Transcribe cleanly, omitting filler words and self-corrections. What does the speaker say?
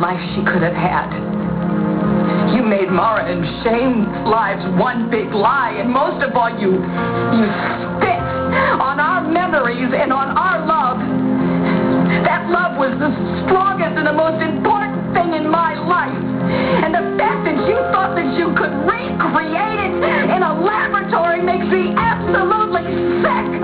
life she could have had. You made Mara and Shane's lives one big lie, and most of all, you spit on our memories and on our love. That love was the strongest and the most important thing in my life.